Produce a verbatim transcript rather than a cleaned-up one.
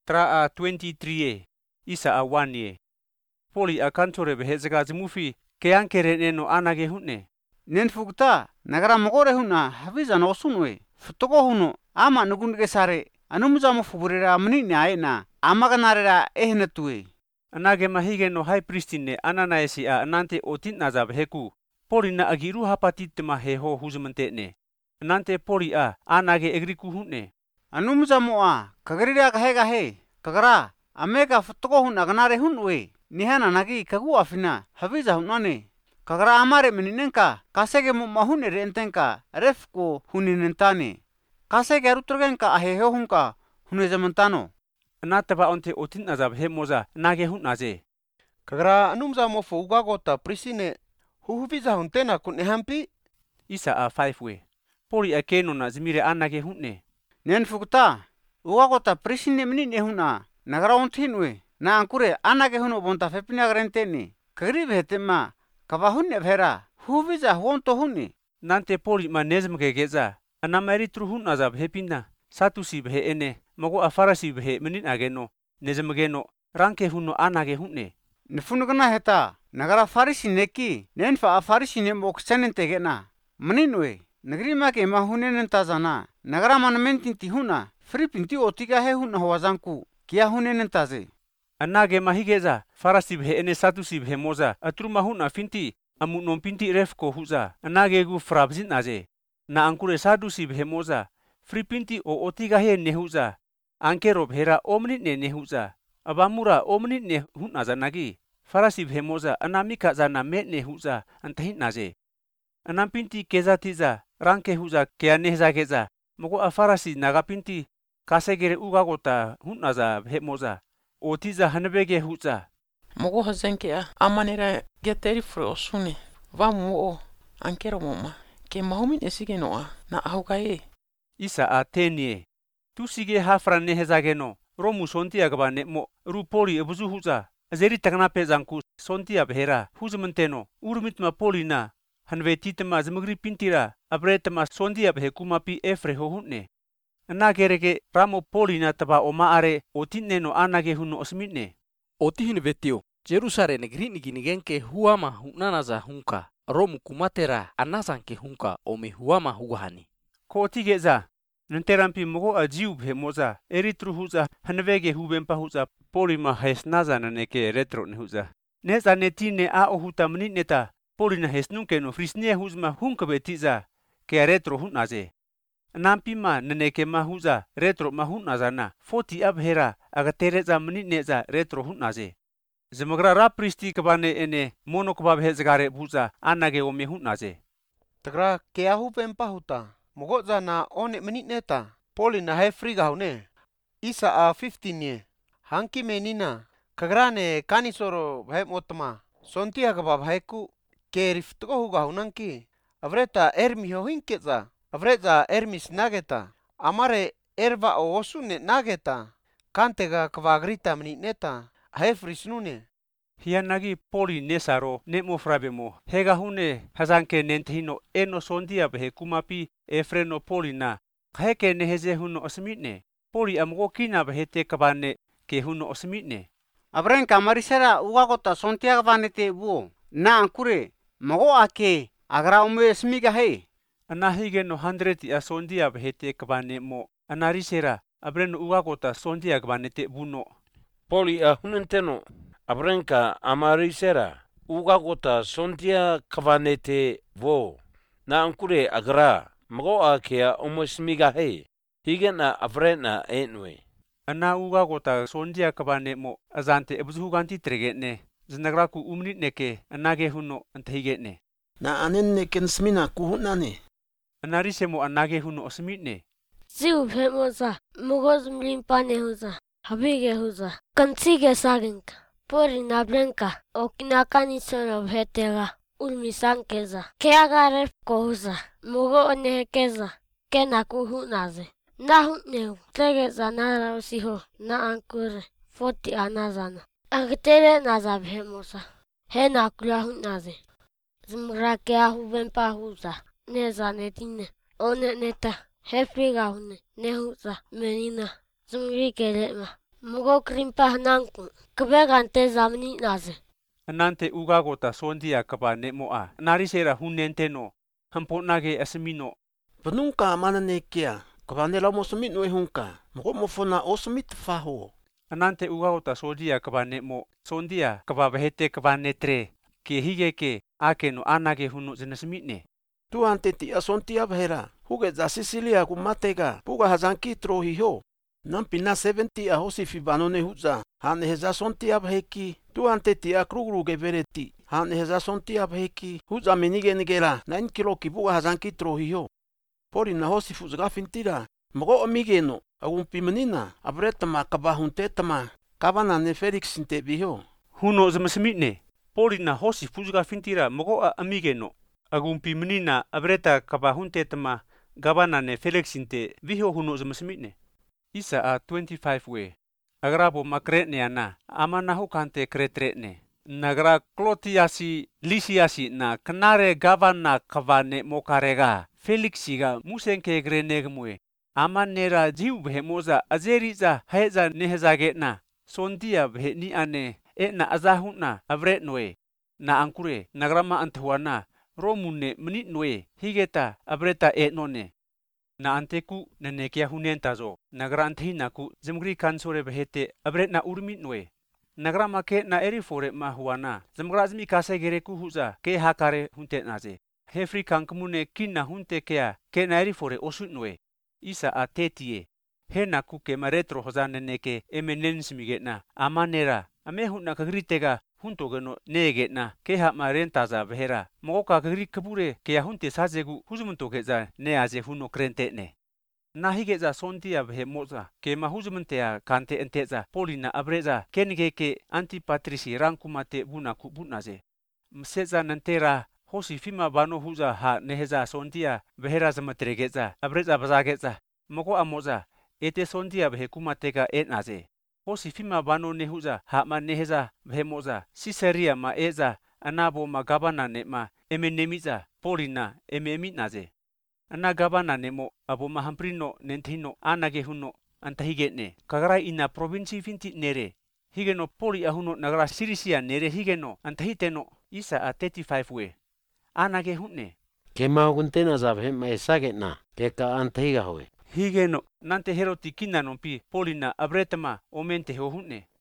Tra a twenty-three isa a one ye. Poli a kantore behe zaka zimufi keankere neno anage hunne. Nen fukta nagara mogore huna haviza no sunwe. Futoko huno ama nugunge sare anumuza mo fuburira mnini aena amaganarera ehnetue. Anage mahige no high priestine ananaesi a anante otin nazab heku. Poli na agiru hapatit ma heho huzumante ne. Anante poli a anage egriku hunne. Anumuza mo a kagarira kahega he. Kagara amega futoko huna ganare hunwe. Nihana nagi kagu afina haviza hunane. Kagara amare meninenka kasege mo mahune rentenka refko huninentane. Kasege arutrogenka aheho hunka hunezamantano. Anataba onte otin nazab he moza nage hun naze. Kagara anumza mo fuga gota prisine huhuviza huntena kunne hampi. Isa a five we. Poli a keno na zmire anage hunne. Nen fukta uga gota prisine menine huna nagara ontinwe. Na ankure anage huno bonta fepina garentene. Kagri behetema kabahunne bhera huviza huonto hunne. Nante poli ma nezmge geza. Anamari tru hun nazab hepina. Satusi behe ene. Mago afarasi behe menin ageno. Nezmgeno ranke huno anage hunne. Nifunugana heta nagara farisi neki nenfa afarisi ne moksenente gena. Meninwe nagri make mahunenen tazana. Nagara manamentinti huna fripinti otiga he huna hawazanku kia hunenen taze. Anage mahigeza farasi behe ene satusi behe moza atru mahuna finti amu non pinti refko huza. Anage gu frabzin naze. Na ankure sadusi behe moza fripinti o otiga he nehuza. Ankero bhera omnit ne nehuza. Abamura omnit ne hun naza nagi. Farasi behe moza anamika zana met ne huza antahin naze. Anampinti keza tiza ranke huza kea nehza geza. Mogo afarasi nagapinti kasegere ugagota hun naza behe moza. Otiza hanbege huza. Mogo hazenke a amanera geteri fro osune. Vamu o ankero moma. Ke mahumi nesige noa na ahukaye. Isa a tenye. Tusige hafra nehezageno. Romu sonti agaba mo rupoli ebuzu huza. Azeri taknape zanku sonti abhera huzmenteno. Urmitma poli na. Hanvetitma zmugri pintira. Abretma sonti abhe kumapi efre hohunne. Anagerege ramo poli na taba oma are otineno anage huno osmitne. Otihin vetio. Jerusare negri niginigenke huama hunanaza hunka. Romu kumatera anazanke hunka ome huama huahani. Ko otigeza. Nanterampi mogo a jiu bhe moza. Eritru huza hanvege hubempa huza. Poli ma hesnaza na neke retro ne huza. Neza netine a ohuta mnineta. Poli na hesnunke no frisne huzma hunka betiza. Ke retro hunaze. Nampi ma naneke ma huza retro ma hunaza na. Foti abhera agatereza mnineza retro hunaze. Zemagra rapristi kabane ene mono kabab hezgare buza anage ome hunaze. Tagra kea hubempa huta. Mogoza na one menitneta. Poli na he friga hune. Isa a fifteen ye. Hanki menina. Kagrane kanisoro bhae motma. Sontia kabab haiku. Ke riftko huga hunanki. Avreta ermi ho hinkeza. Avreta ermis nageta. Amare erva o osune nageta. Kantega kvagrita menitneta. He frisnune. Hianagi poli nesaro nemo frabemo. Hega hune hazanke nentehino eno sondia behe kumapi efreno poli na. Kaheke neheze huno osmitne. Poli amgo kina behete kabane ke huno osmitne. Abrenka marisera ugagota sontia kabanete buo. Na ankure mago ake agra ume smiga he. Anahige no hundred ya sondia behete kabane mo. Anarisera abreno ugagota sondia kabanete buno. Poli a hunenteno. Abrenka amarisera ugagota sontia kavanete vo na ankure agra mago akea omosmiga he higena avrena enwe Ana ugagota sondia kabane mo azante ebuzuganti tregene zinagraku umnit neke anage huno antahigene na anenne kensmina kuhunane anarise mo anage huno osmitne Ziu pemoza mugoz mlimpane huza habige huza kansige saginka Pori na blanca o kinakani sono bhetega ulmisankeza ke agare kohuza mugo onehekeza ke nakuhunaze na huneu tegeza na rausiho na ankure foti anazana agtere nazabhemosa he nakula hunaze zimra ke ahubempa huza neza netine one neta he friga hune nehuza menina zimri kelema Mugo krimpah nangku. Kebegante zamni naze. Anante ugagota sondia kapa nemoa. Narisera hunenteno. Hamponage asemino. Penungka mana nekia. Kabane la mo sumit no ehunka. Mo mo fona o sumit faho. Anante ugagota sodia kapa nemo. Sondia kapa behete kapa netre. Ke hige ke ake no anage hunu zenasemine. Tu ante ti asontia bahera. Huge za Sicilia ku matega. Puga hazanki trohi ho. Nampina seventy a hosi fibanone huza. Hane heza sontia baheki. Tu ante ti a krugru gevereti. Hane heza sontia baheki. Huza menige nigera. Nine kilo ki puga hazanki trohi ho. Pori na hosi fuzga fintira. Mogo amigeno. Agumpi menina. Abretama kabahuntetama. Kabana ne Felix sinte biho. Huno zenasemine. Pori na hosi fuzga fintira mogo a amigeno. Agumpi menina abreta kabahunte tama gabana ne Felixinte viho huno zenasemine. Isa a twenty-five we. Agrabo makretne ana amana hukante kretretne. Nagra klotiasi lisiasi na kanare gavana kavane mokarega. Felixiga musenke grenegmue. Amanera jiu behemoza azeriza heza nehezagetna. Sondia behni ane etna azahuna avretnoe. Na ankure nagrama antuana. Romune menit noe higeta abreta etnone. Na anteku nenekia hunentazo. Nagra antehinaku zemgri kansore behete abretna urmit noe. Nagra make na erifore mahuana. Zemgra zmi kase gereku huza ke hakare huntetnaze. Hefri kankamune kinna hunte kea ke na erifore osut noe. Isa a tetie. Henaku ke maretro hoza neneke emenensmigetna. Amanera amehuna kagritega. Hunto gano negetna keha marentaza behera moka kagri kabure ke hunte sajegu huzumunto geza ne aze huno krentene na higeza sontia behe moza ke mahuzumuntea kante enteza polina abreza kenige ke antipatrisi rankumate bunaku bunaze mseza nantera hosi fima bano huza ha neheza sontia behera zamatregeza abreza bazageza moko amoza ete sontia behe kumatega enaze Hosi fima bano nehuza hama neheza behemoza Siseria ma eza anabo ma gabana ne ma emenemiza polina ememinaze. Ana gabana nemo abo ma hamprino nentino anage huno antahigene. Kagara ina provinsi finti nere. Higeno poli ahuno nagara sirisia nere higeno antahiteno isa a thirty-five we. Anage hunne. Kema guntena zabhe ma esagena keka antahiga hoe. Higeno nante heroti kina nompi polina abretama omente ho hunne.